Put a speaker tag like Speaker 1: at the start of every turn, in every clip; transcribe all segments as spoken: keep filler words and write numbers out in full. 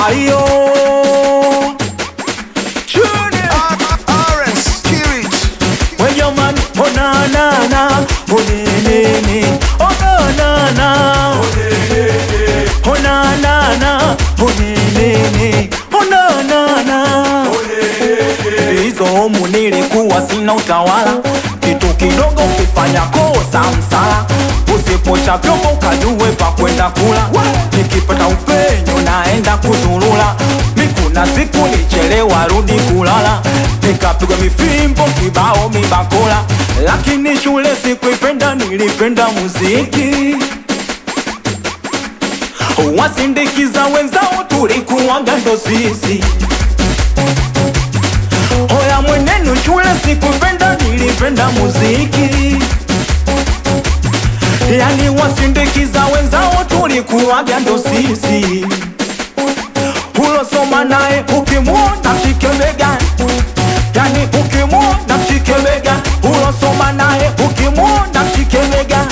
Speaker 1: Ayo when your man, oh na na na, oh ne ne ne, oh na na na, oh na na na, oh ne ne ne, oh na na na. Hizo homu nilikuwa sina utawala, kitu kidogo kifanya kosa msala, usiposha vyombo ukajue pa kwenda kula, nikipata upenyo naenda kuzulula, mikuna siku nichelewa rudi kulala, nikapigwa mifimbo kibao mibakola, lakini shule sikuipenda, nilipenda muziki. Wasindikiza wenzao tulikuwaga ndo sisi, hoya mwenenu shule sikuipenda, nilipenda muziki. Yani wasindikiza wenzao tulikuwaga ndo sisi, ulosoma nae ukimuona mshike bega, yani ukimuona mshike bega, ulosoma nae ukimuona mshike bega,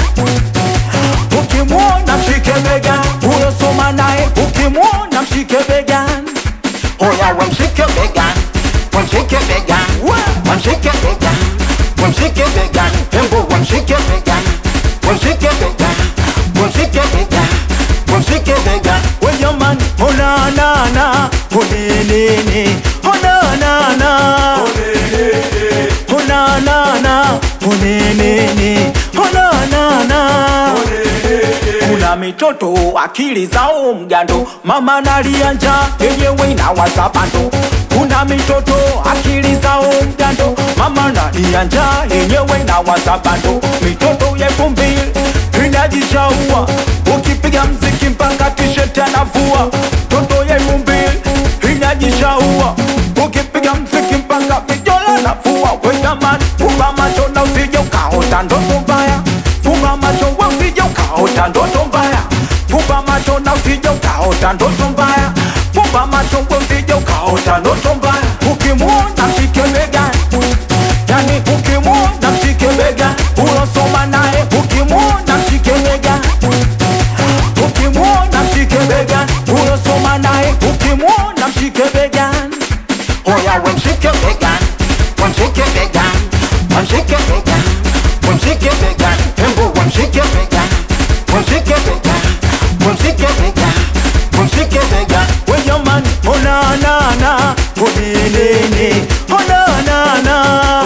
Speaker 1: ukimuona mshike bega, ulosoma nae ukimuona mshike bega.
Speaker 2: Hoya wamshike bega, wamshike bega, wamshike bega, wamshike bega, hembo wamshike bega, wamshike bega, wamshike bega, wamshike bega.
Speaker 1: When your man, oh na na na, oh ne ne ne, oh na na na, oh na na na, oh ne ne ne, oh na na na. Kuna mitoto akili zao mgando, mama nalia njaa yenyewe inawaza bando. Kuna mitoto akili zao mgando, mama nalia njaa yenyewe inawaza bando. Mitoto ya elfu mbili inajishaua, ukipiga mziki mpaka t-shirt anavua. Toto ya elfu mbili inajishaua, ukipiga mziki mpaka vijola anavua. Weka mani fumba macho na usije ukaota ndoto mbaya, fumba macho wa usije ukaota ndoto mbaya, fumba macho na usije ukaota ndoto mbaya, fumba macho wa usije ukaota ndoto mbaya. Ukimuona mshike bega, yani ukimuona mshike bega, ulosoma nae ukimuona mshike bega, ukimuona mshike bega, ulosoma nae ukimuona mshike bega.
Speaker 2: Hoya wamshike bega, wamshike bega, wamshike bega, wamshike bega, hembo wamshike bega, wamshike bega, wamshike bega, wamshike bega.
Speaker 1: When your man, oh na na na, oh ne ne ne, oh na na na,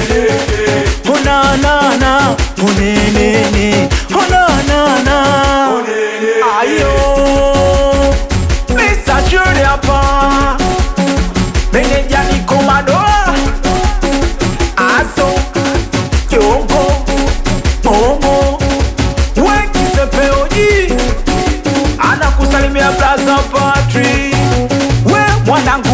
Speaker 1: oh na na na, oh ne ne ne, oh na na na. Ayo, Mister Junior hapa, meneja ni Komadoa, Aso, Kiongo, Momo, Weki Sepeoji, anakusalimia Plaza Patri, we mwanangu